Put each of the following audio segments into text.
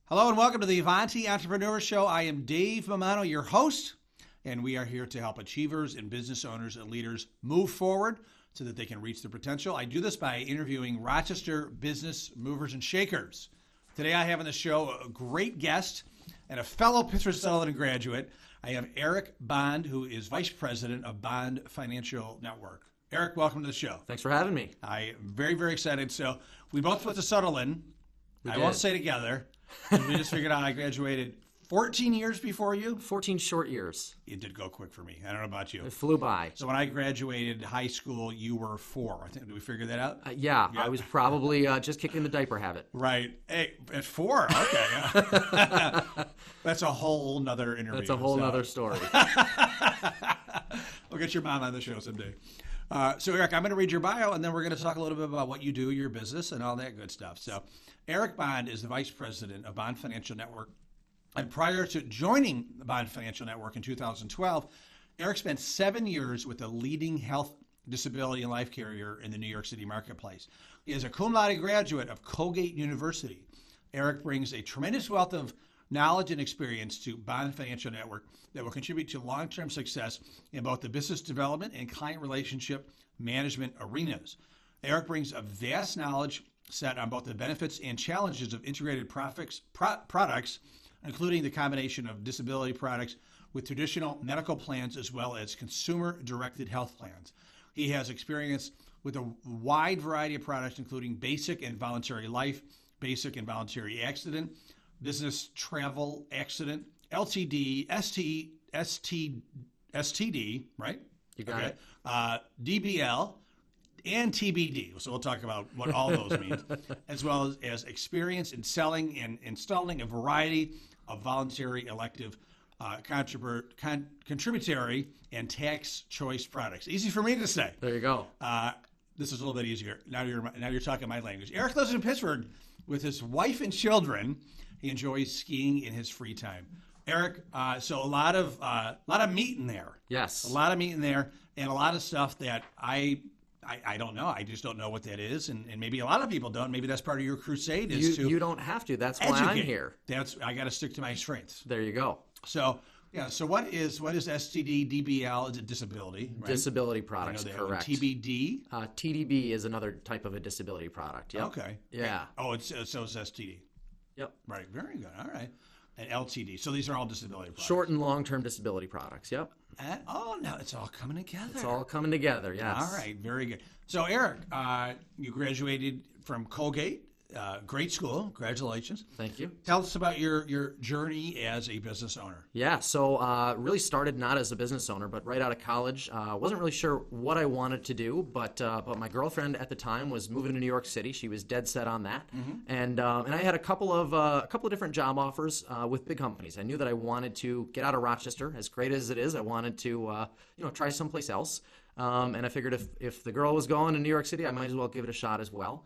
Hello and welcome to the Avanti Entrepreneur Show. I am Dave Mamano, your host, and we are here to help achievers and business owners and leaders move forward so that they can reach their potential. I do this by interviewing Rochester business movers and shakers. Today I have on the show a great guest and a fellow Pittsburgh Sullivan graduate. I have Eric Bond, who is Vice President of Bond Financial Network. Eric, welcome to the show. Thanks for having me. I am very, very excited. So we both went to Sutherland. I won't say together. We just figured out I graduated 14 years before you. 14 short years. It did go quick for me. I don't know about you. It flew by. So when I graduated high school, you were 4. I think. Did we figure that out? Yeah, I was probably just kicking the diaper habit. Right. Hey, at 4? Okay. That's a whole nother interview. That's a whole nother story. We'll get your mom on the show someday. So, Eric, I'm going to read your bio, and then we're going to talk a little bit about what you do, your business, and all that good stuff. So, Eric Bond is the Vice President of Bond Financial Network. And prior to joining the Bond Financial Network in 2012, Eric spent 7 years with a leading health, disability, and life carrier in the New York City marketplace. He is a cum laude graduate of Colgate University. Eric brings a tremendous wealth of knowledge and experience to Bond Financial Network that will contribute to long-term success in both the business development and client relationship management arenas. Eric brings a vast knowledge set on both the benefits and challenges of integrated products, including the combination of disability products with traditional medical plans as well as consumer-directed health plans. He has experience with a wide variety of products, including basic and voluntary life, basic and voluntary accident, business travel accident, LTD, STD, right? You got it. DBL, and TBD. So we'll talk about what all those mean, as well as experience in selling and installing a variety of voluntary, elective, contributory, and tax choice products. Easy for me to say. There you go. This is a little bit easier. Now you're talking my language. Eric lives in Pittsburgh with his wife and children. He enjoys skiing in his free time. Eric, so a lot of meat in there. Yes. A lot of meat in there, and a lot of stuff that I don't know. I just don't know what that is, and maybe a lot of people don't. Maybe that's part of your crusade is to You don't have to. That's why educate. I'm here. I got to stick to my strengths. There you go. So yeah. So what is STD, DBL? Is it disability? Right? Disability products, I know that. correct. TBD. TDB is another type of a disability product. Yep. Okay. Yeah. Oh, it's STD. Yep. Right. Very good. All right. And LTD. So these are all disability products. Short and long-term disability products. Yep. Now it's all coming together. It's all coming together. Yes. All right. Very good. So Eric, you graduated from Colgate. Great school. Congratulations. Thank you. Tell us about your journey as a business owner. Yeah, so really started not as a business owner, but right out of college. Wasn't really sure what I wanted to do, but my girlfriend at the time was moving to New York City. She was dead set on that, and I had a couple of different job offers with big companies. I knew that I wanted to get out of Rochester, as great as it is. I wanted to try someplace else. And I figured if the girl was going to New York City, I might as well give it a shot as well.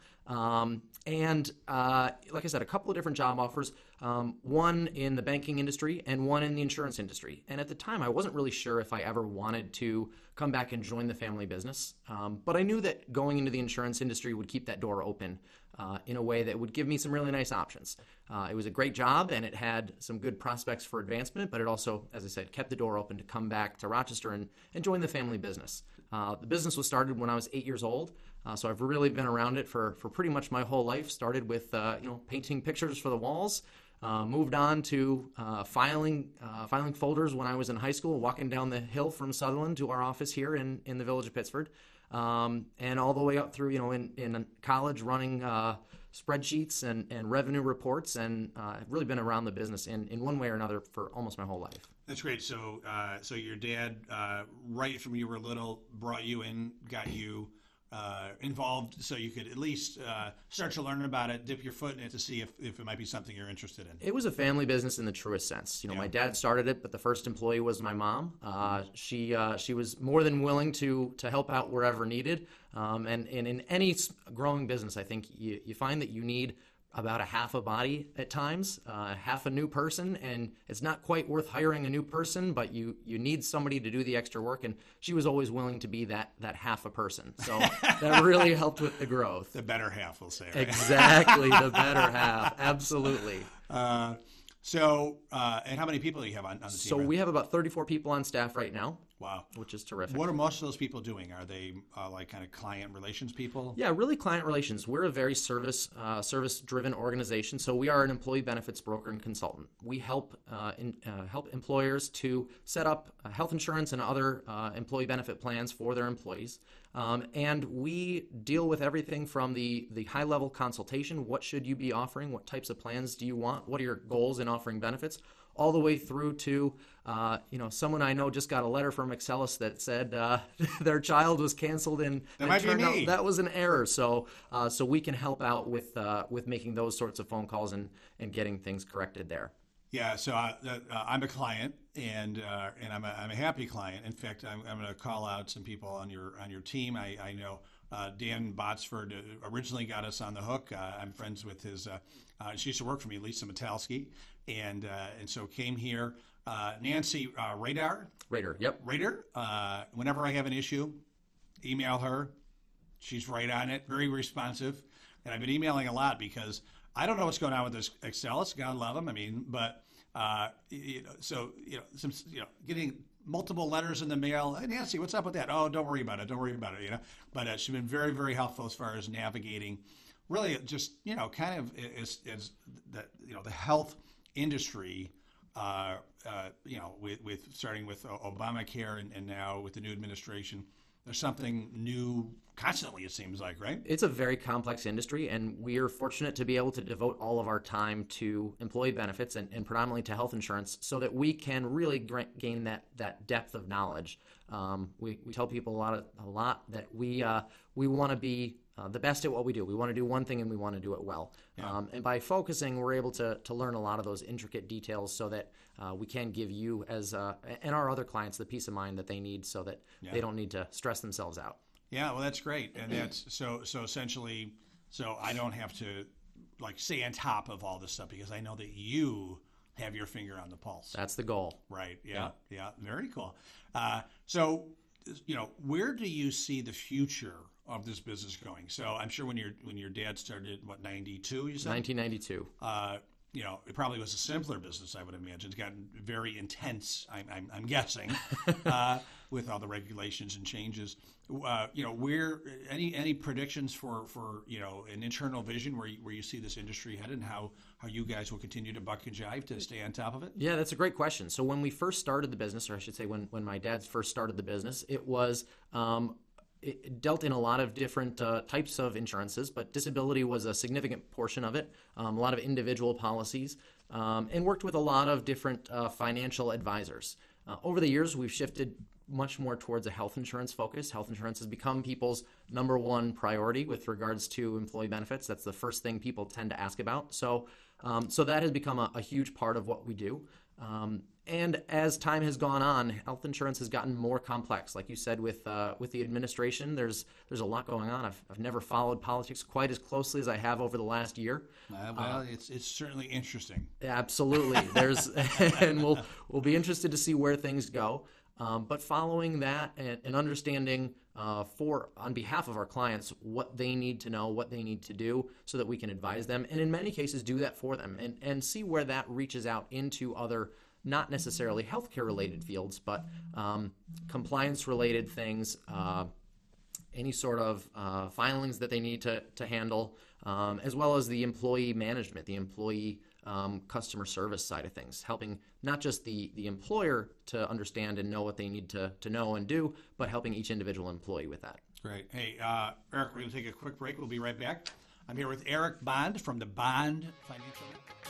And like I said, a couple of different job offers, one in the banking industry and one in the insurance industry. And at the time, I wasn't really sure if I ever wanted to come back and join the family business. But I knew that going into the insurance industry would keep that door open in a way that would give me some really nice options. It was a great job, and it had some good prospects for advancement, but it also, as I said, kept the door open to come back to Rochester and join the family business. The business was started when I was 8 years old, so I've really been around it for pretty much my whole life. Started with painting pictures for the walls, moved on to filing folders when I was in high school, walking down the hill from Sutherland to our office here in the village of Pittsford, and all the way up through in college running spreadsheets and revenue reports, and I've really been around the business in one way or another for almost my whole life. That's great. So your dad, right from you were little, brought you in, got you involved so you could at least start to learn about it, dip your foot in it to see if it might be something you're interested in. It was a family business in the truest sense. My dad started it, but the first employee was my mom. She was more than willing to help out wherever needed. And in any growing business, I think you find that you need about a half a body at times, half a new person, and it's not quite worth hiring a new person, but you need somebody to do the extra work, and she was always willing to be that half a person. So that really helped with the growth. The better half, we'll say. Right? Exactly, the better half. Absolutely. And how many people do you have on the team? So we have about 34 people on staff right now. Wow. Which is terrific. What are most of those people doing? Are they like kind of client relations people? Yeah, really client relations. We're a very service-driven organization, so we are an employee benefits broker and consultant. We help help employers to set up health insurance and other employee benefit plans for their employees. And we deal with everything from the high-level consultation, what should you be offering, what types of plans do you want, what are your goals in offering benefits, all the way through to, someone I know just got a letter from Excelis that said their child was canceled and it turned out that was an error. So we can help out with making those sorts of phone calls and getting things corrected there. Yeah, so I'm a client, and I'm a happy client. In fact, I'm going to call out some people on your team. I know Dan Botsford originally got us on the hook. I'm friends with his. She used to work for me, Lisa Metalski, and so came here. Nancy Radar. Yep. Radar. Whenever I have an issue, email her. She's right on it, very responsive, and I've been emailing a lot because I don't know what's going on with this Excelis. God love them. I mean, but getting multiple letters in the mail. Hey, Nancy, what's up with that? Oh, don't worry about it. But she's been very, very helpful as far as navigating. Really, just kind of is the health industry. With starting with Obamacare and now with the new administration. There's something new constantly, it seems like, right? It's a very complex industry, and we are fortunate to be able to devote all of our time to employee benefits and predominantly to health insurance so that we can really gain that depth of knowledge. We tell people a lot that we want to be the best at what we do. We want to do one thing and we want to do it well. Yeah. And by focusing, we're able to learn a lot of those intricate details so that we can give you and our other clients the peace of mind that they need so that they don't need to stress themselves out. Yeah, well, that's great. And that's so essentially, so I don't have to stay on top of all this stuff because I know that you have your finger on the pulse. That's the goal. Right. Yeah. Very cool. So, where do you see the future of this business going? So I'm sure when your dad started, 92, you said? 1992. It probably was a simpler business, I would imagine. It's gotten very intense, I'm guessing, with all the regulations and changes. Where any predictions for an internal vision where you see this industry headed and how you guys will continue to buck and jive to stay on top of it? Yeah, that's a great question. So when we first started the business, or I should say when my dad first started the business, it was it dealt in a lot of different types of insurances, but disability was a significant portion of it, a lot of individual policies, and worked with a lot of different financial advisors. Over the years, we've shifted much more towards a health insurance focus. Health insurance has become people's number one priority with regards to employee benefits. That's the first thing people tend to ask about. So that has become a huge part of what we do. And as time has gone on, health insurance has gotten more complex. Like you said, with the administration, there's a lot going on. I've never followed politics quite as closely as I have over the last year. It's certainly interesting. Absolutely. And we'll be interested to see where things go. But following that and understanding on behalf of our clients what they need to know, what they need to do so that we can advise them, and in many cases do that for them and see where that reaches out into other, not necessarily healthcare related fields, but compliance related things, any sort of filings that they need to handle, as well as the employee management, the employee customer service side of things, helping not just the employer to understand and know what they need to know and do, but helping each individual employee with that. Great. Hey, Eric, we're going to take a quick break. We'll be right back. I'm here with Eric Bond from the Bond Financial.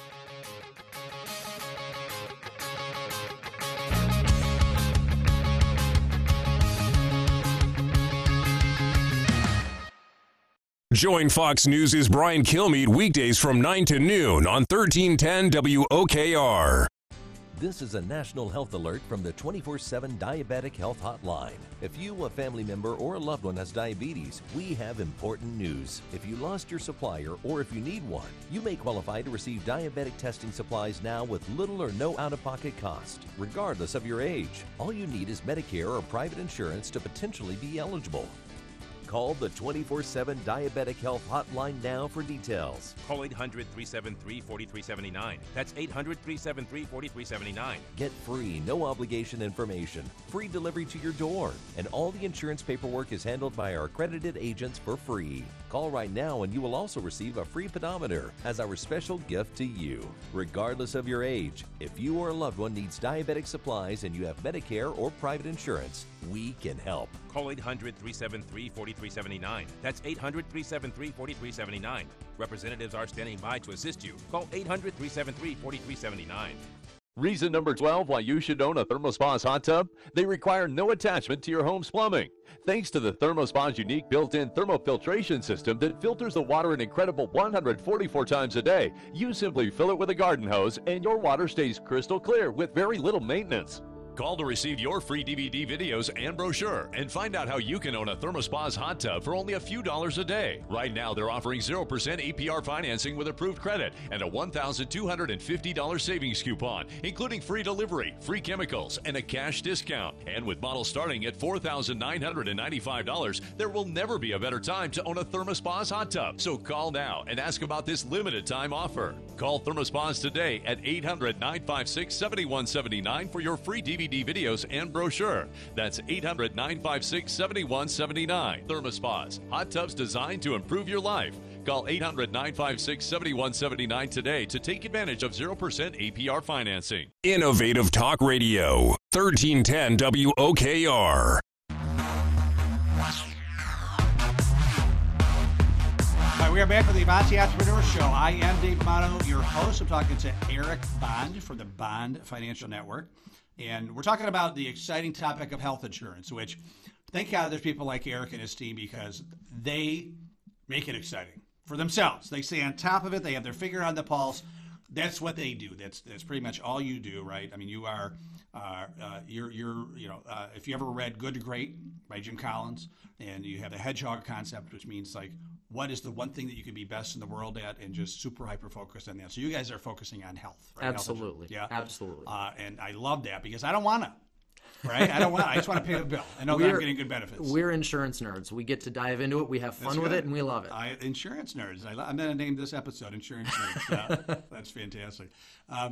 Join Fox News' Brian Kilmeade weekdays from 9 to noon on 1310 WOKR. This is a national health alert from the 24/7 Diabetic Health Hotline. If you, a family member, or a loved one has diabetes, we have important news. If you lost your supplier or if you need one, you may qualify to receive diabetic testing supplies now with little or no out-of-pocket cost, regardless of your age. All you need is Medicare or private insurance to potentially be eligible. Call the 24/7 Diabetic Health Hotline now for details. Call 800-373-4379. That's 800-373-4379. Get free, no obligation information, free delivery to your door, and all the insurance paperwork is handled by our accredited agents for free. Call right now and you will also receive a free pedometer as our special gift to you. Regardless of your age, if you or a loved one needs diabetic supplies and you have Medicare or private insurance, we can help. Call 800-373-4379. That's 800-373-4379. Representatives are standing by to assist you. Call 800-373-4379. Reason number 12 why you should own a ThermoSpa's hot tub? They require no attachment to your home's plumbing. Thanks to the ThermoSpa's unique built-in thermofiltration system that filters the water an incredible 144 times a day, you simply fill it with a garden hose and your water stays crystal clear with very little maintenance. Call to receive your free DVD videos and brochure and find out how you can own a ThermoSpa's hot tub for only a few dollars a day. Right now, they're offering 0% APR financing with approved credit and a $1,250 savings coupon, including free delivery, free chemicals, and a cash discount. And with models starting at $4,995, there will never be a better time to own a ThermoSpa's hot tub. So call now and ask about this limited time offer. Call ThermoSpa's today at 800-956-7179 for your free DVD videos and brochure. That's 800-956-7179. ThermoSpa's, hot tubs designed to improve your life. Call 800-956-7179 today to take advantage of 0% APR financing. Innovative Talk Radio, 1310 WOKR. We are back with the Avanti Entrepreneur Show. I am Dave Amato, your host. I'm talking to Eric Bond from the Bond Financial Network. And we're talking about the exciting topic of health insurance, which, thank God there's people like Eric and his team because they make it exciting for themselves. They stay on top of it. They have their finger on the pulse. That's what they do. That's pretty much all you do, right? I mean, you are, if you ever read Good to Great by Jim Collins, and you have the hedgehog concept, which means like, what is the one thing that you can be best in the world at, and just super hyper focused on that. So you guys are focusing on health, right? Absolutely. Yeah, absolutely. And I love that because I don't want to. Right? I don't want. I just want to pay the bill and know that I'm getting good benefits. We're insurance nerds. We get to dive into it. We have fun with it, and we love it. Insurance nerds. I'm going to name this episode "Insurance Nerds." That's fantastic. And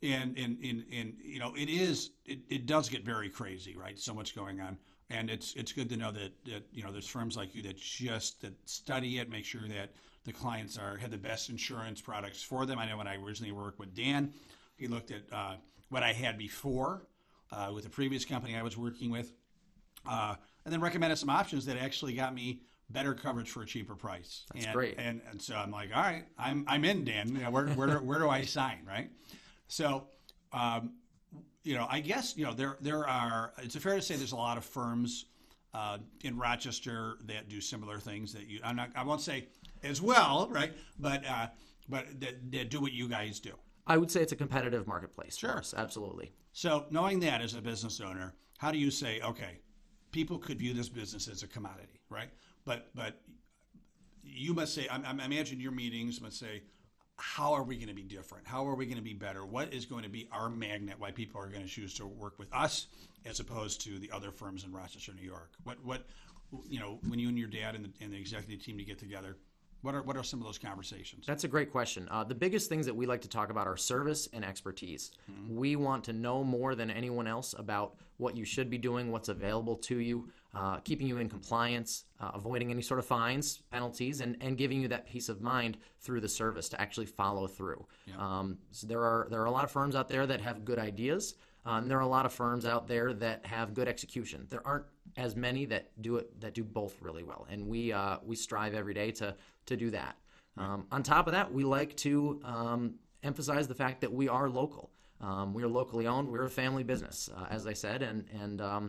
it does get very crazy, right? So much going on, and it's good to know that there's firms like you that study it, make sure that the clients have the best insurance products for them. I know when I originally worked with Dan, he looked at what I had before. With the previous company I was working with, and then recommended some options that actually got me better coverage for a cheaper price. That's great. And so I'm like, all right, I'm in, Dan. Where do I sign, right? So, I guess there are. It's fair to say there's a lot of firms in Rochester that do similar things that I won't say as well, right? But that do what you guys do. I would say it's a competitive marketplace. Sure. For us, absolutely. So knowing that as a business owner, how do you say, okay, people could view this business as a commodity, right? But you must say, I imagine your meetings must say, how are we going to be different? How are we going to be better? What is going to be our magnet? Why people are going to choose to work with us as opposed to the other firms in Rochester, New York? What when you and your dad and the executive team to get together, what are some of those conversations? That's a great question. The biggest things that we like to talk about are service and expertise. Mm-hmm. We want to know more than anyone else about what you should be doing, what's available to you, keeping you in compliance, avoiding any sort of fines, penalties, and giving you that peace of mind through the service to actually follow through. Yeah. So there are a lot of firms out there that have good ideas. There are a lot of firms out there that have good execution. There aren't as many that do both really well, and we strive every day to do that. On top of that, we like to emphasize the fact that we are local. We are locally owned. We're a family business, as I said, and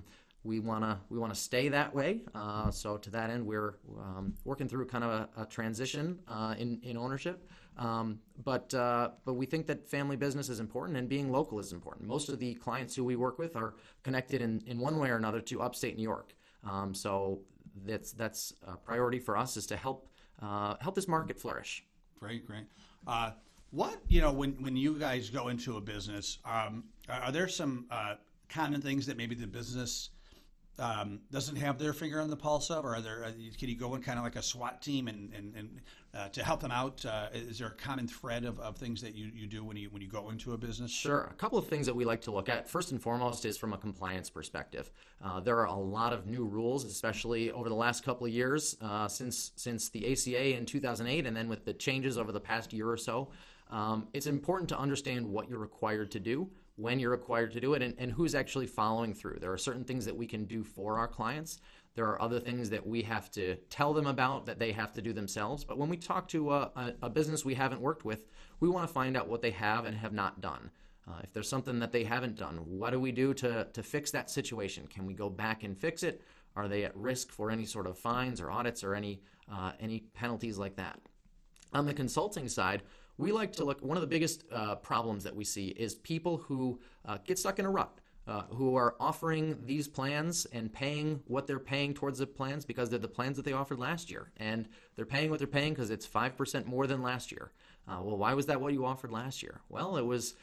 we wanna stay that way. So to that end, we're working through kind of a transition in ownership. But we think that family business is important, and being local is important. Most of the clients who we work with are connected in one way or another to upstate New York. So that's a priority for us, is to help this market flourish. Great. When you guys go into a business, are there some common things that maybe the business doesn't have their finger on the pulse of, or can you go in kind of like a SWAT team and to help them out? Is there a common thread of things that you do when you go into a business? Sure. A couple of things that we like to look at, first and foremost, is from a compliance perspective. There are a lot of new rules, especially over the last couple of years, since the ACA in 2008, and then with the changes over the past year or so. It's important to understand what you're required to do, when you're required to do it, and who's actually following through. There are certain things that we can do for our clients. There are other things that we have to tell them about that they have to do themselves. But when we talk to a business we haven't worked with, we want to find out what they have and have not done. If there's something that they haven't done, what do we do to fix that situation? Can we go back and fix it? Are they at risk for any sort of fines or audits or any penalties like that? On the consulting side, we like to look, one of the biggest problems that we see is people who get stuck in a rut, who are offering these plans and paying what they're paying towards the plans because they're the plans that they offered last year. And they're paying what they're paying because it's 5% more than last year. Well, why was that what you offered last year? Well, it was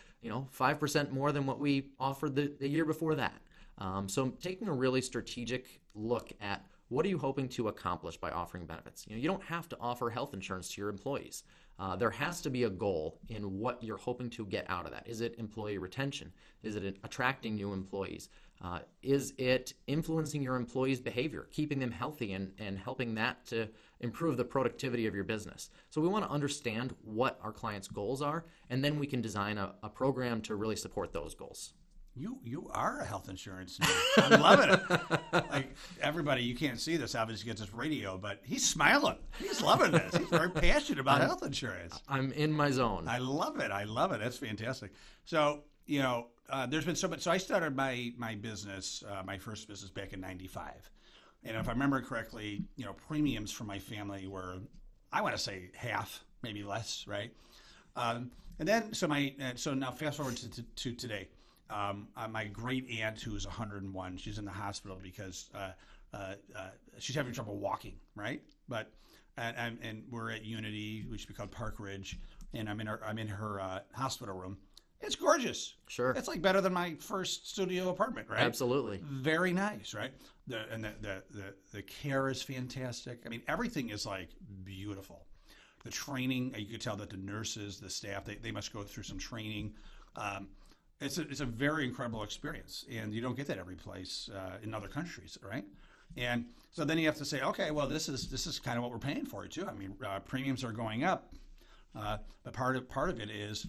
5% more than what we offered the year before that. So taking a really strategic look at what are you hoping to accomplish by offering benefits? You don't have to offer health insurance to your employees. There has to be a goal in what you're hoping to get out of that. Is it employee retention? Is it attracting new employees? Is it influencing your employees' behavior, keeping them healthy and helping that to improve the productivity of your business? So we want to understand what our clients' goals are, and then we can design a program to really support those goals. You are a health insurance nerd. I'm loving it. Like, everybody, you can't see this, obviously gets this radio, but he's smiling. He's loving this. He's very passionate about health insurance. I'm in my zone. I love it. That's fantastic. So, there's been so much. So I started my business, my first business back in '95. And if I remember correctly, premiums for my family were, I want to say half, maybe less, right? And then, so now fast forward to today. My great aunt, who's 101, she's in the hospital because she's having trouble walking, right? But and we're at Unity, which is called Park Ridge, and I'm in her hospital room. It's gorgeous. Sure. It's like better than my first studio apartment, right? Absolutely. Very nice, right? The care is fantastic. I mean, everything is like beautiful. The training, you could tell that the nurses, the staff, they must go through some training. It's a very incredible experience, and you don't get that every place in other countries, right? And so then you have to say, okay, well, this is kind of what we're paying for it too. I mean, premiums are going up, but part of it is,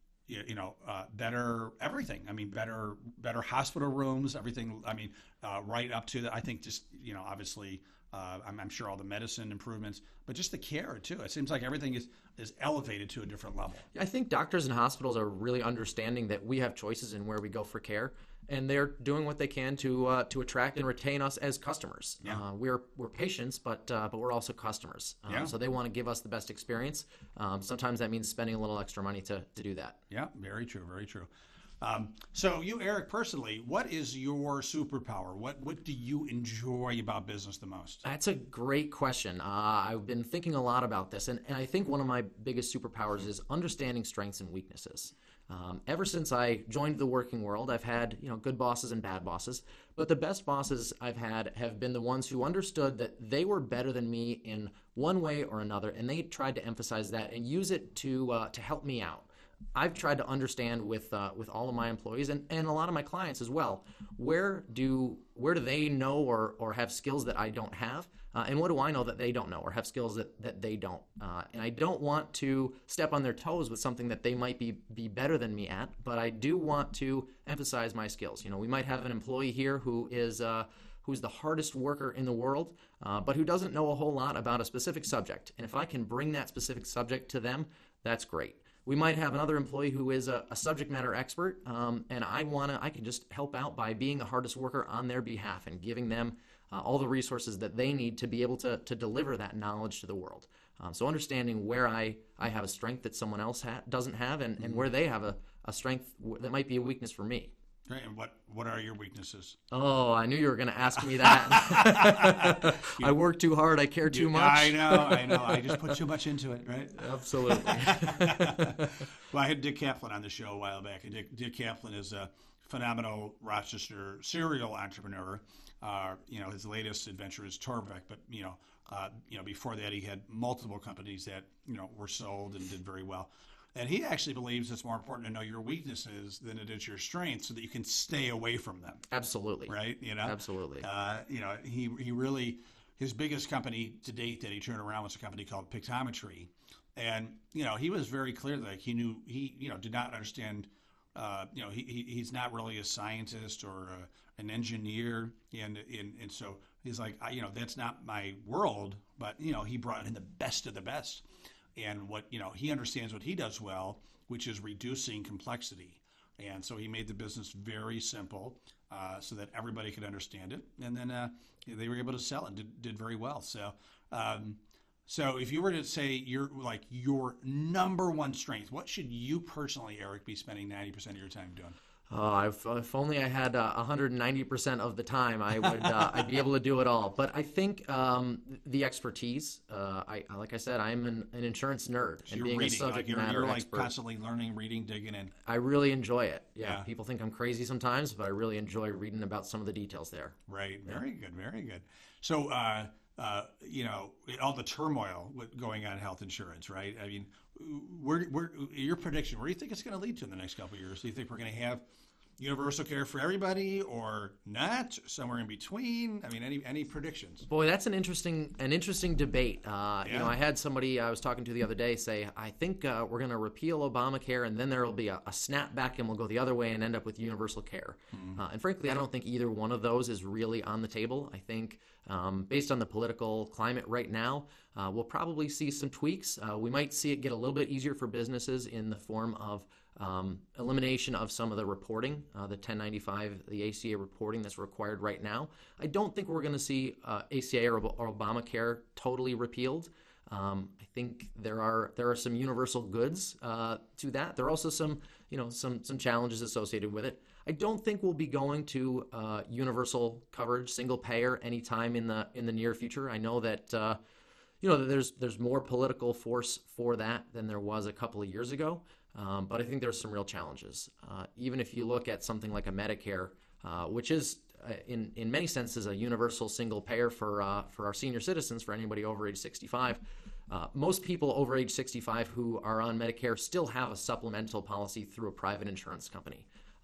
better everything. I mean, better hospital rooms, everything. I mean, right up to I think just obviously. I'm sure all the medicine improvements, but just the care too. It seems like everything is elevated to a different level. I think doctors and hospitals are really understanding that we have choices in where we go for care, and they're doing what they can to attract and retain us as customers. Yeah. We're patients, but we're also customers. Yeah. So they want to give us the best experience. Sometimes that means spending a little extra money to do that. Yeah, very true, very true. So you, Eric, personally, what is your superpower? What do you enjoy about business the most? That's a great question. I've been thinking a lot about this, and I think one of my biggest superpowers is understanding strengths and weaknesses. Ever since I joined the working world, I've had good bosses and bad bosses, but the best bosses I've had have been the ones who understood that they were better than me in one way or another, and they tried to emphasize that and use it to help me out. I've tried to understand with all of my employees and a lot of my clients as well, where do they know or have skills that I don't have, and what do I know that they don't know or have skills that they don't. And I don't want to step on their toes with something that they might be better than me at, but I do want to emphasize my skills. We might have an employee here who's the hardest worker in the world, but who doesn't know a whole lot about a specific subject. And if I can bring that specific subject to them, that's great. we might have another employee who is a subject matter expert, and I can just help out by being the hardest worker on their behalf and giving them all the resources that they need to be able to deliver that knowledge to the world. So understanding where I have a strength that someone else doesn't have, and where they have a strength that might be a weakness for me. Right, and what are your weaknesses? Oh, I knew you were going to ask me that. I work too hard. I care too much. I know. I just put too much into it, right? Absolutely. Well, I had Dick Kaplan on the show a while back. And Dick Kaplan is a phenomenal Rochester serial entrepreneur. His latest adventure is Torbeck, but before that he had multiple companies that were sold and did very well. And he actually believes it's more important to know your weaknesses than it is your strengths, so that you can stay away from them. Absolutely. Right? Absolutely. He really, his biggest company to date that he turned around was a company called Pictometry, and he was very clear that he knew he did not understand. He's not really a scientist or an engineer, and so he's like, that's not my world. But he brought in the best of the best. And what he understands what he does well, which is reducing complexity, and so he made the business very simple, so that everybody could understand it, and then they were able to sell it and did very well. So, so if you were to say your number one strength, what should you personally, Eric, be spending 90% of your time doing? If only I had 190% of the time, I would I'd be able to do it all. But I think the expertise. Like I said, I'm an insurance nerd, So and you're being reading, a subject matter you're expert, constantly learning, reading, digging in. I really enjoy it. Yeah. People think I'm crazy sometimes, but I really enjoy reading about some of the details there. Right. Very good. Very good. So, all the turmoil going on in health insurance, right? I mean, your prediction, where do you think it's going to lead to in the next couple of years? Do you think we're going to have universal care for everybody, or not, somewhere in between? I mean, any predictions? Boy, that's an interesting debate. I had somebody I was talking to the other day say, I think we're going to repeal Obamacare, and then there will be a snapback, and we'll go the other way and end up with universal care. And frankly, I don't think either one of those is really on the table. I think based on the political climate right now, we'll probably see some tweaks. We might see it get a little bit easier for businesses in the form of elimination of some of the reporting, the 1095, the ACA reporting that's required right now. I don't think we're going to see ACA or Obamacare totally repealed. I think there are some universal goods to that. There are also some challenges associated with it. I don't think we'll be going to universal coverage, single payer, anytime in the near future. I know that there's more political force for that than there was a couple of years ago. But I think there's some real challenges. Even if you look at something like a Medicare, which is in many senses a universal single payer for our senior citizens, for anybody over age 65, most people over age 65 who are on Medicare still have a supplemental policy through a private insurance company.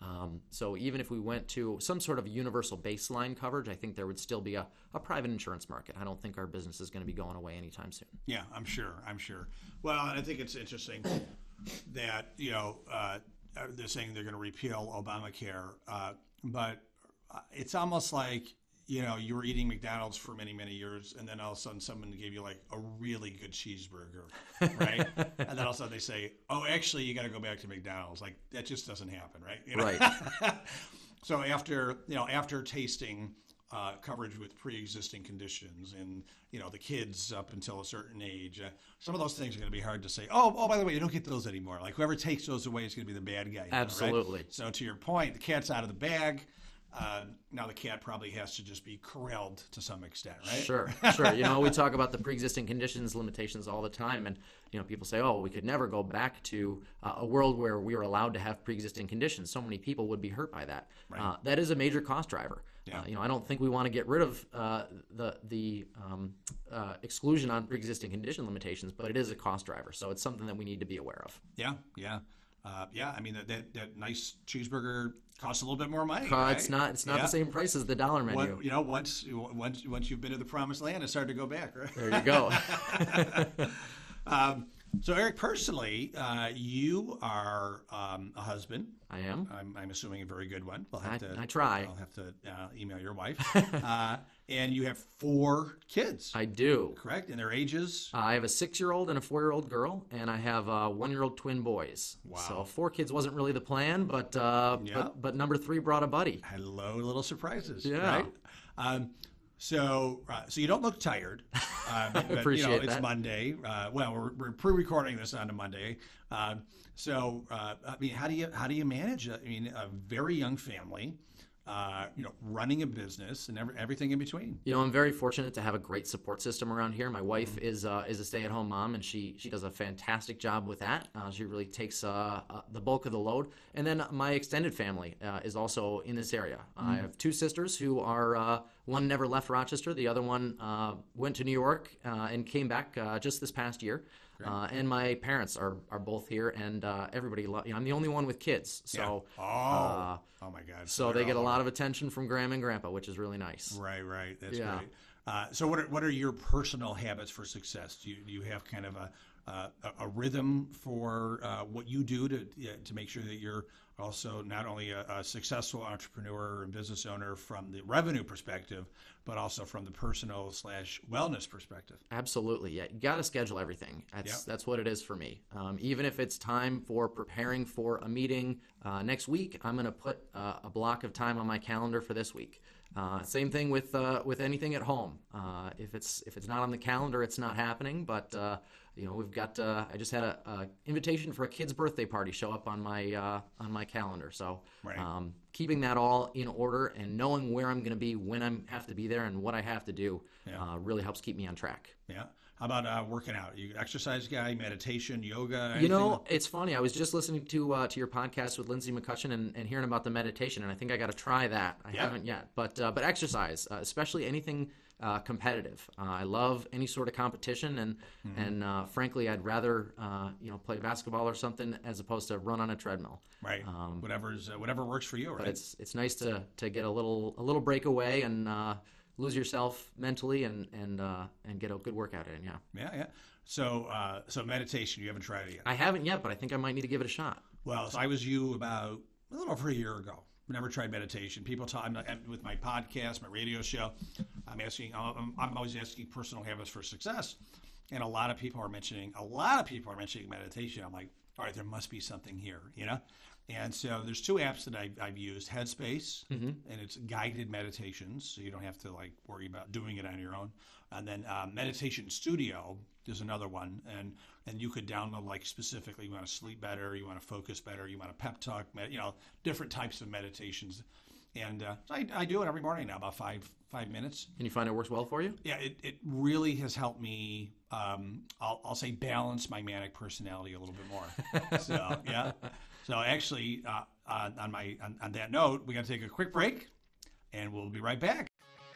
So even if we went to some sort of universal baseline coverage, I think there would still be a private insurance market. I don't think our business is going to be going away anytime soon. Yeah, I'm sure. Well, I think it's interesting that they're saying they're going to repeal Obamacare, but it's almost like you were eating McDonald's for many, many years, and then all of a sudden someone gave you like a really good cheeseburger, right? And then all of a sudden they say, "Oh, actually, you got to go back to McDonald's." Like that just doesn't happen, right? Right. So after tasting coverage with pre-existing conditions and the kids up until a certain age, some of those things are going to be hard to say. Oh, by the way, you don't get those anymore. Like whoever takes those away is going to be the bad guy. Absolutely. Right? So to your point, the cat's out of the bag. Now the cat probably has to just be corralled to some extent, right? Sure. We talk about the pre-existing conditions limitations all the time, and people say, "Oh, we could never go back to a world where we were allowed to have pre-existing conditions." So many people would be hurt by that. Right. That is a major cost driver. Yeah. I don't think we want to get rid of the exclusion on pre-existing condition limitations, but it is a cost driver, so it's something that we need to be aware of. Yeah. I mean that nice cheeseburger costs a little bit more money. Right? It's not the same price as the dollar menu. Once you've been to the promised land, it's hard to go back, right? There you go. So, Eric, personally, you are a husband. I am. I'm assuming a very good one. I try. I'll have to email your wife. And you have 4 kids. I do. Correct? And their ages? I have a 6-year-old and a 4-year-old girl, and I have 1-year-old twin boys. Wow. So 4 kids wasn't really the plan, but number 3 brought a buddy. Hello, little surprises. Yeah. Right? So you don't look tired. But, Appreciate it's that. Monday. We're pre-recording this on a Monday. I mean, how do you manage? A very young family. Running a business and everything in between. I'm very fortunate to have a great support system around here. My wife is a stay-at-home mom, and she does a fantastic job with that. She really takes the bulk of the load. And then my extended family is also in this area. I have 2 sisters who are one never left Rochester. The other one went to New York and came back just this past year. And my parents are both here, and everybody. I'm the only one with kids, so oh my God! So they get a lot of attention from Grandma and Grandpa, which is really nice. Right. That's great. So what are your personal habits for success? Do you have kind of a rhythm for what you do to make sure that you're also not only a successful entrepreneur and business owner from the revenue perspective, but also from the personal / wellness perspective? Absolutely, yeah. You got to schedule everything. That's what it is for me. Even if it's time for preparing for a meeting next week, I'm going to put a block of time on my calendar for this week. Same thing with anything at home. If it's not on the calendar, it's not happening. But we've got. I just had a invitation for a kid's birthday party show up on my calendar. So keeping that all in order and knowing where I'm going to be when I have to be there and what I have to do really helps keep me on track. Yeah. How about working out? You exercise guy, meditation, yoga? It's funny. I was just listening to your podcast with Lindsay McCutcheon and hearing about the meditation, and I think I got to try that. I haven't yet, but exercise, especially anything competitive. I love any sort of competition, and frankly, I'd rather play basketball or something as opposed to run on a treadmill. Right. Whatever works for you. Right. But it's nice to get a little breakaway and lose yourself mentally and get a good workout in. Yeah. So meditation, you haven't tried it yet? I haven't yet, but I think I might need to give it a shot. Well, so I was you about a little over a year ago. Never tried meditation. People talk with my podcast, my radio show. I'm always asking personal habits for success, and a lot of people are mentioning meditation. I'm like, all right, there must be something here, And so there's 2 apps that I've used: Headspace, and it's guided meditations, so you don't have to worry about doing it on your own. And then Meditation Studio is another one, and you could download specifically you want to sleep better, you want to focus better, you want to pep talk, different types of meditations. And I do it every morning now, about 5 minutes. And you find it works well for you? Yeah, it really has helped me. I'll say balance my manic personality a little bit more. So yeah. So actually, on that note, we got to take a quick break, and we'll be right back.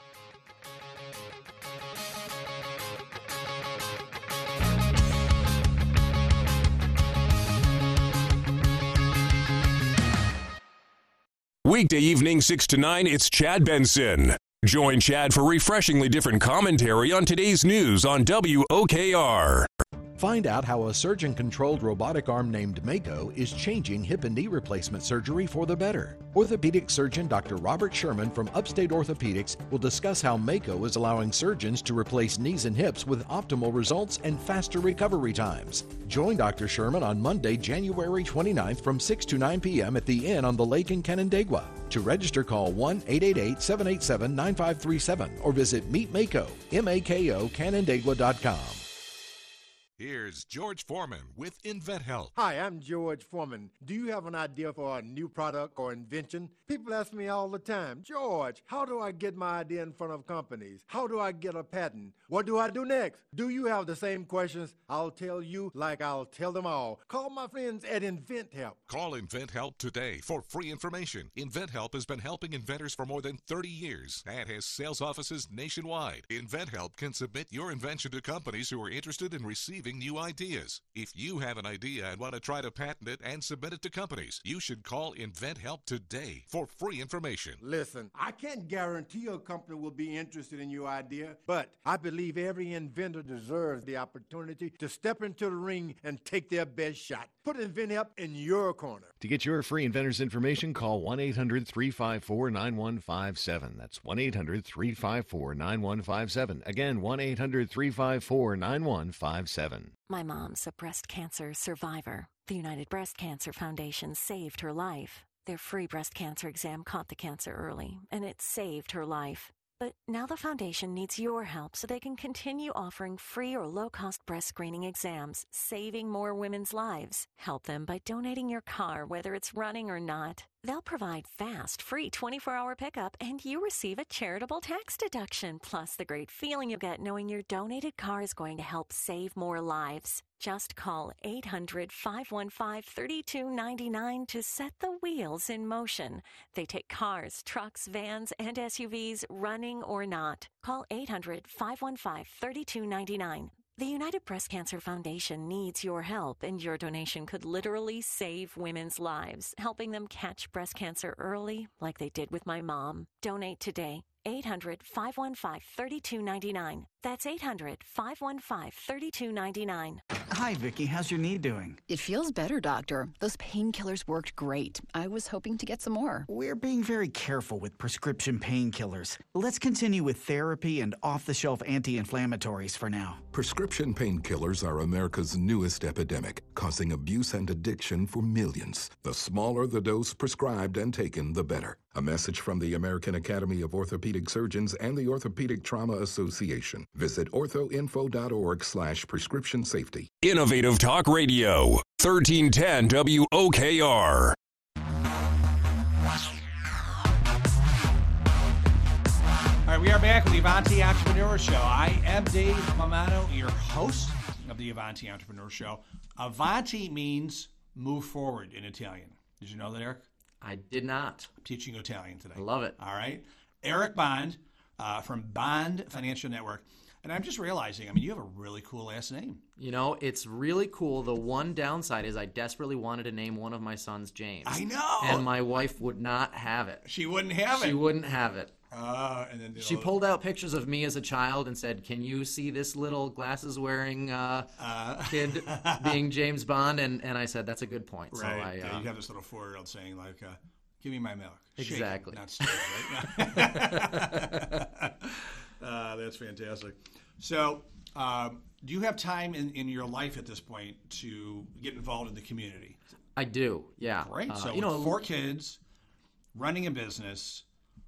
Weekday evening 6 to 9, it's Chad Benson. Join Chad for refreshingly different commentary on today's news on WOKR. Find out how a surgeon-controlled robotic arm named Mako is changing hip and knee replacement surgery for the better. Orthopedic surgeon Dr. Robert Sherman from Upstate Orthopedics will discuss how Mako is allowing surgeons to replace knees and hips with optimal results and faster recovery times. Join Dr. Sherman on Monday, January 29th from 6 to 9 p.m. at the Inn on the Lake in Canandaigua. To register, call 1-888-787-9537 or visit Meet Mako, M-A-K-O, Canandaigua.com. Here's George Foreman with InventHelp. Hi, I'm George Foreman. Do you have an idea for a new product or invention? People ask me all the time, George, how do I get my idea in front of companies? How do I get a patent? What do I do next? Do you have the same questions? I'll tell you like I'll tell them all. Call my friends at InventHelp. Call InventHelp today for free information. InventHelp has been helping inventors for more than 30 years and has sales offices nationwide. InventHelp can submit your invention to companies who are interested in receiving conceiving new ideas. If you have an idea and want to try to patent it and submit it to companies, you should call InventHelp today for free information. Listen, I can't guarantee a company will be interested in your idea, but I believe every inventor deserves the opportunity to step into the ring and take their best shot. Put InventHelp in your corner. To get your free inventor's information, call 1-800-354-9157. That's 1-800-354-9157. Again, 1-800-354-9157. My mom's a breast cancer survivor. The United Breast Cancer Foundation saved her life. Their free breast cancer exam caught the cancer early, and it saved her life. But now the foundation needs your help so they can continue offering free or low-cost breast screening exams, saving more women's lives. Help them by donating your car, whether it's running or not. They'll provide fast, free 24-hour pickup, and you receive a charitable tax deduction, plus the great feeling you get knowing your donated car is going to help save more lives. Just call 800-515-3299 to set the wheels in motion. They take cars, trucks, vans, and SUVs, running or not. Call 800-515-3299. The United Breast Cancer Foundation needs your help, and your donation could literally save women's lives, helping them catch breast cancer early like they did with my mom. Donate today. 800-515-3299. That's 800-515-3299. Hi, Vicki. How's your knee doing? It feels better, Doctor. Those painkillers worked great. I was hoping to get some more. We're being very careful with prescription painkillers. Let's continue with therapy and off-the-shelf anti-inflammatories for now. Prescription painkillers are America's newest epidemic, causing abuse and addiction for millions. The smaller the dose prescribed and taken, the better. A message from the American Academy of Orthopedic Surgeons and the Orthopedic Trauma Association. Visit orthoinfo.org/prescription safety. Innovative Talk Radio, 1310 WOKR. All right, we are back with the Avanti Entrepreneur Show. I am Dave Mamano, your host of the Avanti Entrepreneur Show. Avanti means move forward in Italian. Did you know that, Eric? I did not. I'm teaching you Italian today. I love it. All right. Eric Bond from Bond Financial Network. And I'm just realizing, I mean, you have a really cool last name. You know, it's really cool. The one downside is I desperately wanted to name one of my sons James. I know. And my wife would not have it. She wouldn't have it. She wouldn't have it. And then she pulled out pictures of me as a child and said, "Can you see this little glasses-wearing kid being James Bond?" And I said, "That's a good point." Right. So you have this little 4-year-old saying, like, "Give me my milk." Exactly. Shake, not stir, right? That's fantastic. So, do you have time in your life at this point to get involved in the community? I do. Yeah. Great. So, you know, 4 kids, running a business,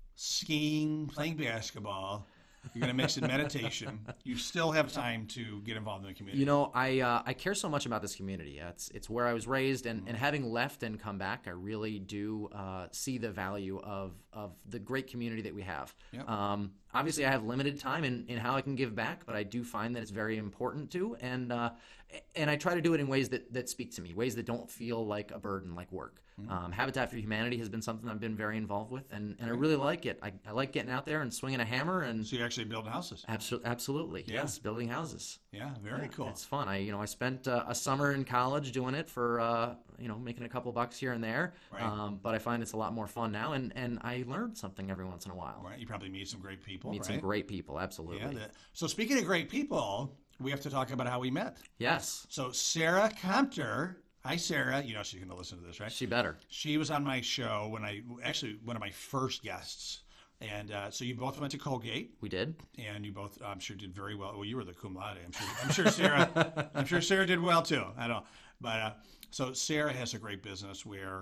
skiing, playing basketball. You're going to mix in meditation. You still have time to get involved in the community. You know, I care so much about this community. It's where I was raised, and having left and come back, I really do see the value of the great community that we have. Yep. Obviously, I have limited time in how I can give back, but I do find that it's very important to, and I try to do it in ways that speak to me, ways that don't feel like a burden, like work. Habitat for Humanity has been something I've been very involved with, and I really like it. I like getting out there and swinging a hammer. And so you're actually building houses? Absolutely. Yeah. Yes, building houses. Yeah, very cool. It's fun. I spent a summer in college doing it for making a couple bucks here and there. Right. But I find it's a lot more fun now, and I learn something every once in a while. Right. You probably meet some great people. Meet some great people. Absolutely. Yeah. So speaking of great people, we have to talk about how we met. Yes. So Sarah Compter. Hi, Sarah. You know she's going to listen to this, right? She better. She was on my show one of my first guests. And so you both went to Colgate. We did. And you both, I'm sure, did very well. Well, you were the cum laude. I'm sure Sarah did well, too. I don't know. But so Sarah has a great business where,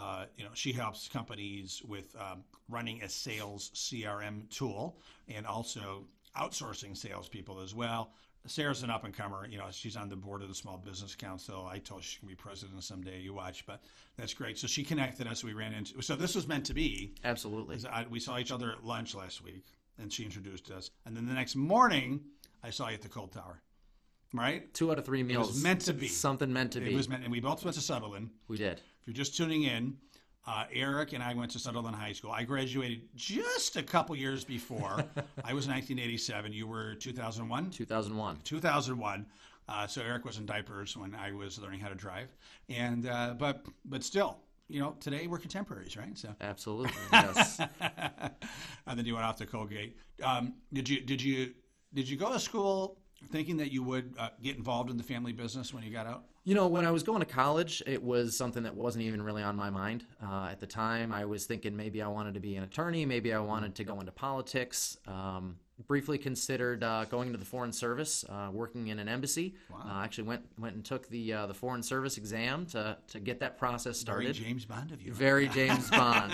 she helps companies with running a sales CRM tool and also outsourcing salespeople as well. Sarah's an up-and-comer. You know, she's on the board of the Small Business Council. I told her she can be president someday. You watch, but that's great. So she connected us. We ran into. So this was meant to be. Absolutely. We saw each other at lunch last week, and she introduced us. And then the next morning, I saw you at the Cold Tower. Right? 2 out of 3 meals. It was meant to be. Something meant to be. It was meant, and we both went to Sutherland. We did. If you're just tuning in, Eric and I went to Sutherland High School. I graduated just a couple years before. I was 1987. You were 2001? 2001. 2001. So Eric was in diapers when I was learning how to drive, and but still, today we're contemporaries, right? So absolutely, yes. And then you went off to Colgate. Did you go to school thinking that you would get involved in the family business when you got out? When I was going to college, it was something that wasn't even really on my mind. At the time, I was thinking maybe I wanted to be an attorney, maybe I wanted to go into politics. Briefly considered going into the Foreign Service, working in an embassy. Wow. Actually went and took the Foreign Service exam to get that process started. Very James Bond of you. Very James Bond.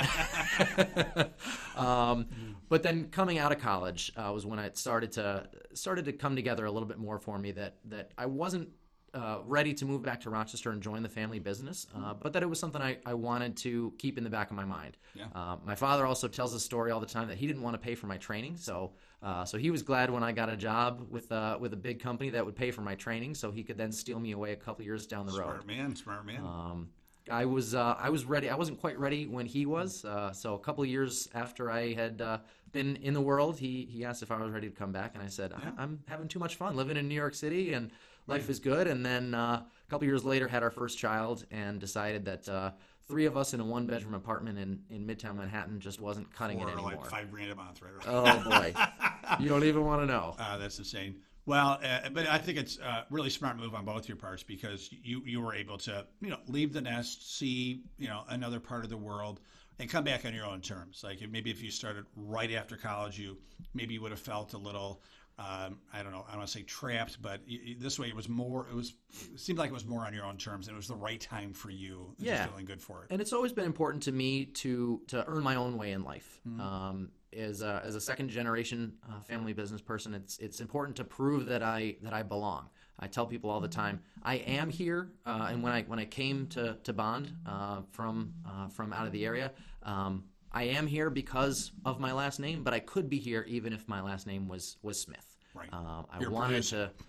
But then coming out of college was when it started to come together a little bit more for me that I wasn't ready to move back to Rochester and join the family business, but that it was something I wanted to keep in the back of my mind. Yeah. My father also tells the story all the time that he didn't want to pay for my training, so he was glad when I got a job with a big company that would pay for my training, so he could then steal me away a couple years down the road. Smart man. I was ready. I wasn't quite ready when he was. So a couple of years after I had been in the world, he asked if I was ready to come back, and I said, I'm having too much fun living in New York City, and life is good. And then a couple years later, had our first child, and decided that 3 of us in a 1-bedroom apartment in Midtown Manhattan just wasn't cutting it anymore. Like $5,000 a month, right? Oh boy, you don't even want to know. That's insane. Well, but I think it's a really smart move on both your parts, because you were able to leave the nest, see another part of the world, and come back on your own terms. Like maybe if you started right after college, you would have felt a little. I don't know. I don't want to say trapped, but this way it seemed like it was more on your own terms, and it was the right time for you. Yeah, feeling good for it. And it's always been important to me to earn my own way in life. Mm-hmm. As a second generation family business person, it's important to prove that I belong. I tell people all the time, I am here, and when I came to Bond from out of the area, I am here because of my last name, but I could be here even if my last name was Smith. Right. I wanted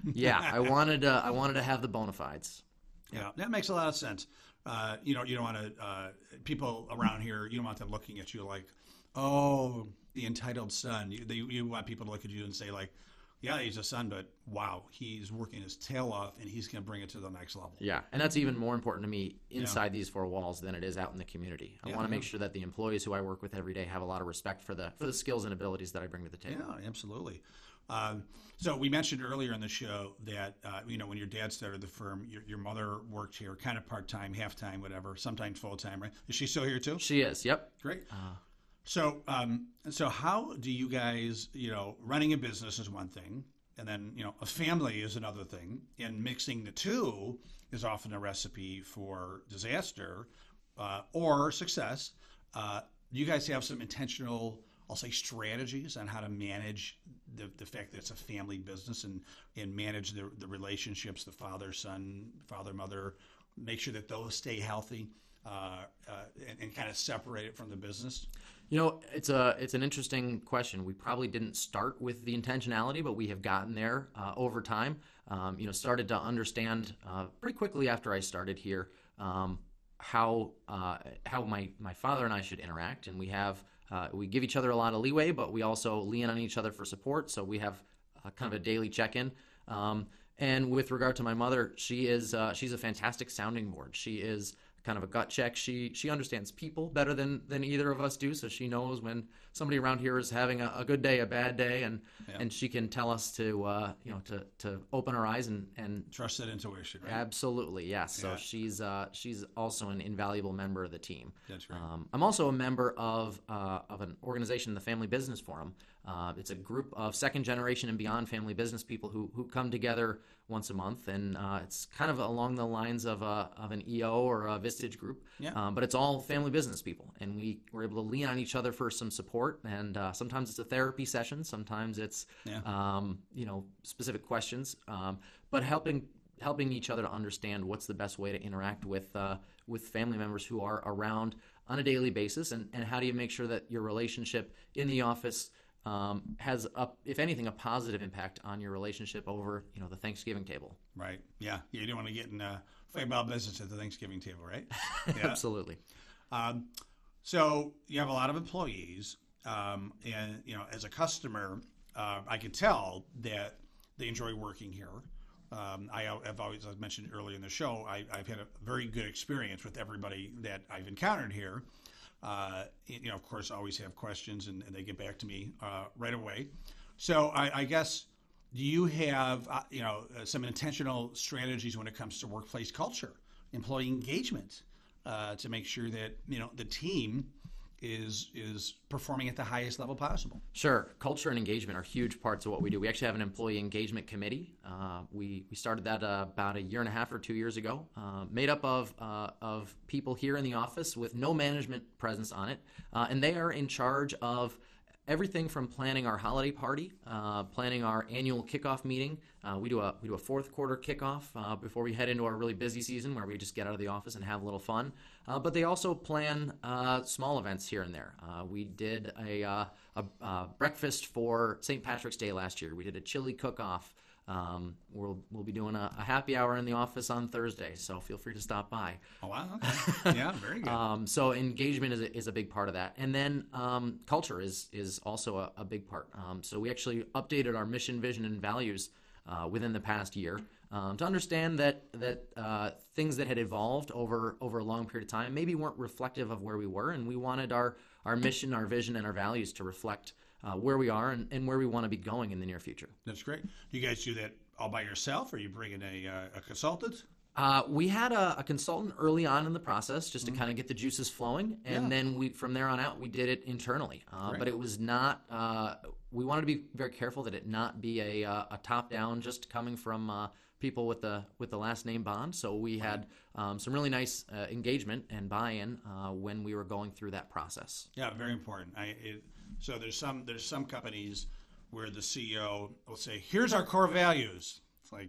to have the bona fides. Yeah, that makes a lot of sense. You don't want to people around here. You don't want them looking at you like, oh, the entitled son. You want people to look at you and say like, yeah, he's a son, but wow, he's working his tail off, and he's going to bring it to the next level. Yeah, and that's even more important to me inside these 4 walls than it is out in the community. I want to make sure that the employees who I work with every day have a lot of respect for the skills and abilities that I bring to the table. Yeah, absolutely. So we mentioned earlier in the show that when your dad started the firm, your mother worked here, kind of part-time, half-time, whatever, sometimes full-time, right? Is she still here too? She is. Yep. Great. So how do you guys, running a business is one thing, and then, a family is another thing, and mixing the two is often a recipe for disaster or success. Do you guys have some intentional, I'll say, strategies on how to manage the fact that it's a family business and manage the relationships, the father-son, father-mother, make sure that those stay healthy and kind of separate it from the business? It's an interesting question. We probably didn't start with the intentionality, but we have gotten there over time. Started to understand pretty quickly after I started here how my father and I should interact, and we give each other a lot of leeway, but we also lean on each other for support. So we have kind of a daily check-in. And with regard to my mother, she's a fantastic sounding board. She is kind of a gut check. She understands people better than either of us do, so she knows when somebody around here is having a good day, a bad day, and she can tell us to open our eyes and trust that intuition. Right? Absolutely, yes. So she's also an invaluable member of the team. That's right. I'm also a member of an organization, the Family Business Forum. It's a group of second generation and beyond family business people who come together once a month, and it's kind of along the lines of an EO or a Vistage group, but it's all family business people, and we're able to lean on each other for some support, and sometimes it's a therapy session, sometimes it's specific questions, but helping each other to understand what's the best way to interact with family members who are around on a daily basis, and how do you make sure that your relationship in the office has, if anything, a positive impact on your relationship over, the Thanksgiving table. Right. Yeah. You don't want to get in a fight about business at the Thanksgiving table, right? Yeah. Absolutely. So you have a lot of employees, and as a customer, I can tell that they enjoy working here. I've always, as I mentioned earlier in the show, I've had a very good experience with everybody that I've encountered here. Of course, always have questions, and they get back to me right away. So I guess, do you have some intentional strategies when it comes to workplace culture, employee engagement, to make sure that the team is performing at the highest level possible? Sure. Culture and engagement are huge parts of what we do. We actually have an employee engagement committee. We started that about a year and a half or 2 years ago, made up of people here in the office with no management presence on it, and they are in charge of everything from planning our holiday party, planning our annual kickoff meeting. We do a fourth quarter kickoff before we head into our really busy season, where we just get out of the office and have a little fun. But they also plan small events here and there. We did a breakfast for St. Patrick's Day last year. We did a chili cook-off. We'll be doing a happy hour in the office on Thursday, so feel free to stop by. Oh, wow. Okay. Yeah, very good. So engagement is a big part of that. And then culture is also a big part. So we actually updated our mission, vision, and values within the past year to understand that things that had evolved over a long period of time maybe weren't reflective of where we were, and we wanted our mission, our vision, and our values to reflect where we are and where we want to be going in the near future. That's great. Do you guys do that all by yourself, or you bring in a consultant? We had a consultant early on in the process just to kind of get the juices flowing, and then from there on out we did it internally. But it was not. We wanted to be very careful that it not be a top down, just coming from people with the last name Bond. So we had some really nice engagement and buy-in when we were going through that process. Yeah, very important. So there's some companies where the CEO will say, "Here's our core values." It's like,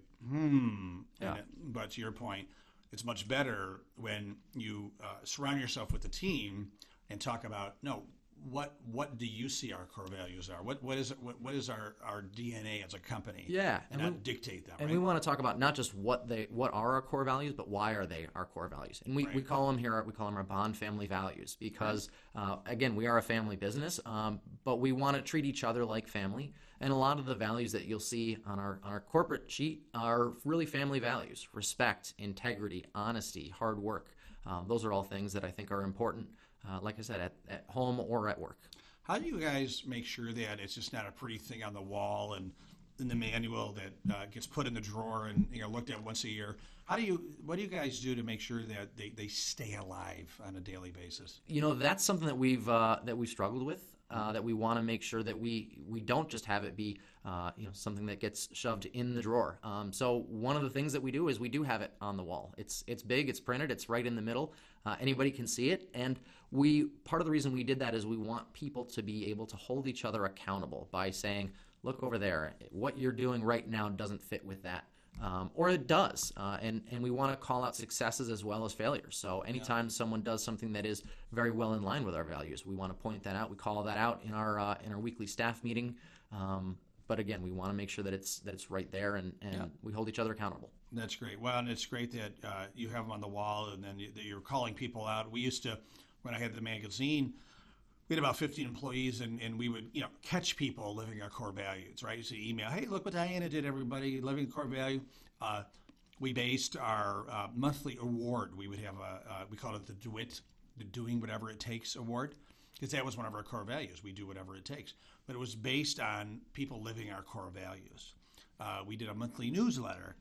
Yeah. But to your point, it's much better when you surround yourself with the team and talk about, no, what do you see our core values are? What is our DNA as a company? Yeah, and not dictate them. And right? we want to talk about not just what are our core values, but why are they our core values? And we call them our Bond family values because again, we are a family business, but we want to treat each other like family. And a lot of the values that you'll see on our corporate sheet are really family values: respect, integrity, honesty, hard work. Those are all things that I think are important. Like I said, at home or at work. How do you guys make sure that it's just not a pretty thing on the wall and in the manual that gets put in the drawer and looked at once a year? What do you guys do to make sure that they stay alive on a daily basis? That's something that we've struggled with. That we want to make sure that we don't just have it be something that gets shoved in the drawer. So one of the things that we do is we do have it on the wall. It's big, it's printed, it's right in the middle. Anybody can see it, and part of the reason we did that is we want people to be able to hold each other accountable by saying, "Look over there, what you're doing right now doesn't fit with that." Or it does, and we want to call out successes as well as failures. So anytime someone does something that is very well in line with our values, we want to point that out. We call that out in our weekly staff meeting. But again, we want to make sure that it's right there, and we hold each other accountable. That's great. Well, and it's great that you have them on the wall, and then you're calling people out. We used to, when I had the magazine, we had about 15 employees, and we would, catch people living our core values, right? So you email, "Hey, look what Diana did, everybody, living core value." We based our monthly award. We would have we called it the DOIT, the Doing Whatever It Takes award, because that was one of our core values. We do whatever it takes. But it was based on people living our core values. We did a monthly newsletter,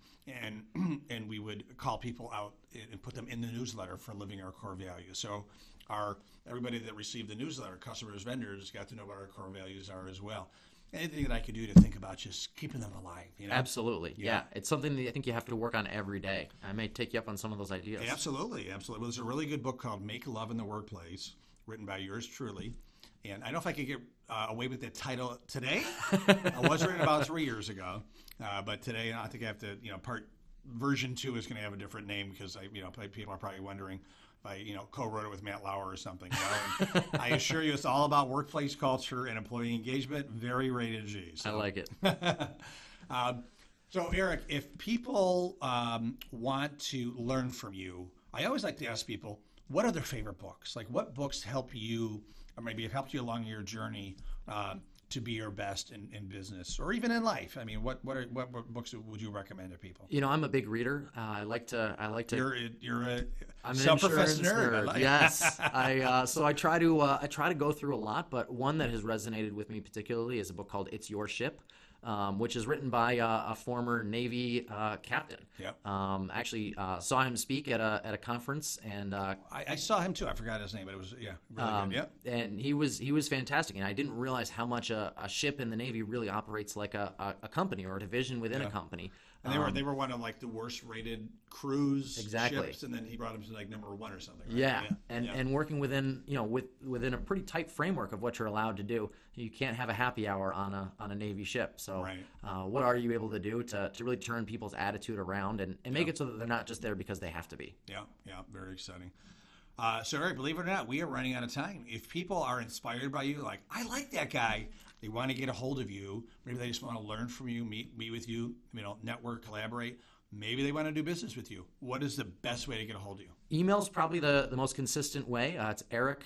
and we would call people out and put them in the newsletter for living our core values. So everybody that received the newsletter, customers, vendors, got to know what our core values are as well. Anything that I could do to think about just keeping them alive. Absolutely. Yeah. It's something that I think you have to work on every day. I may take you up on some of those ideas. Absolutely. Well, there's a really good book called Make Love in the Workplace, written by yours truly. And I don't know if I could get away with that title today. It was written about 3 years ago. But today, I think I have to, version 2 is going to have a different name because, people are probably wondering if I, co-wrote it with Matt Lauer or something. I assure you it's all about workplace culture and employee engagement. Very rated G. So. I like it. So, Eric, if people want to learn from you, I always like to ask people, what are their favorite books? Like, what books help you, or maybe have helped you along your journey to be your best in business or even in life? I mean, what books would you recommend to people? You know, I'm a big reader. I like to. You're a I'm self-professed an insurance nerd. nerd. Yes, so I try to go through a lot, but one that has resonated with me particularly is a book called "It's Your Ship," which is written by a former Navy captain. Yep. Actually, saw him speak at a conference, and I saw him too. I forgot his name, but it was really good. Yep. And he was fantastic, and I didn't realize how much a ship in the Navy really operates like a company or a division within a company. And they were one of like the worst rated cruise exactly. ships, and then he brought them to like number 1 or something. Right? Yeah. And working within within a pretty tight framework of what you're allowed to do. You can't have a happy hour on a Navy ship. So what are you able to do to really turn people's attitude around and make it so that they're not just there because they have to be? Yeah, very exciting. So Eric, believe it or not, we are running out of time. If people are inspired by you, like, I like that guy, they want to get a hold of you, maybe they just want to learn from you, meet with you, network, collaborate, maybe they want to do business with you. What is the best way to get a hold of you? Email's probably the most consistent way. It's Eric,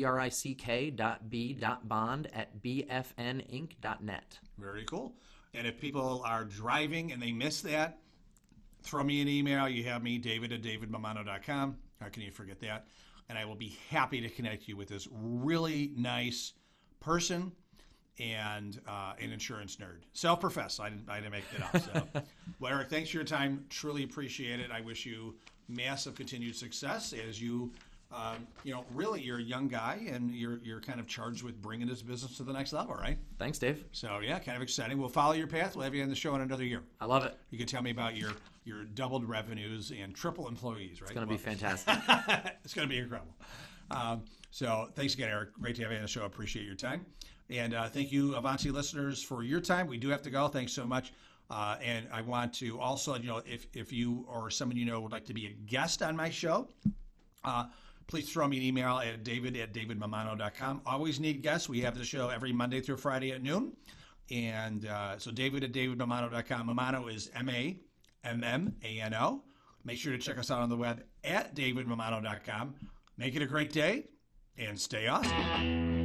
erick.b.bond@bfninc.net. Very cool. And if people are driving and they miss that, throw me an email. You have me, david@davidmamano.com. How can you forget that? And I will be happy to connect you with this really nice person and an insurance nerd. Self-professed. I didn't make that up. So, well, Eric, thanks for your time. Truly appreciate it. I wish you massive continued success as you, really you're a young guy and you're kind of charged with bringing this business to the next level, right? Thanks, Dave. So, yeah, kind of exciting. We'll follow your path. We'll have you on the show in another year. I love it. You can tell me about your doubled revenues and triple employees, right? It's going to be fantastic. It's going to be incredible. So thanks again, Eric. Great to have you on the show. Appreciate your time. And thank you, Avanti listeners, for your time. We do have to go. Thanks so much. And I want to also, if you or someone you know would like to be a guest on my show, please throw me an email at david@davidmamano.com. Always need guests. We have the show every Monday through Friday at noon. And so david@davidmamano.com. Mamano is MAMMANO. Make sure to check us out on the web at davidmamano.com. Make it a great day and stay awesome.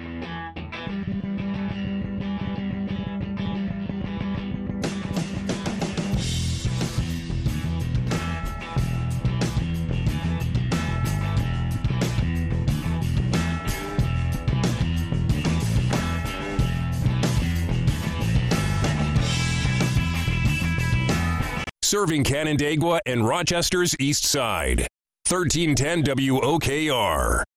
Serving Canandaigua and Rochester's East Side. 1310 WOKR.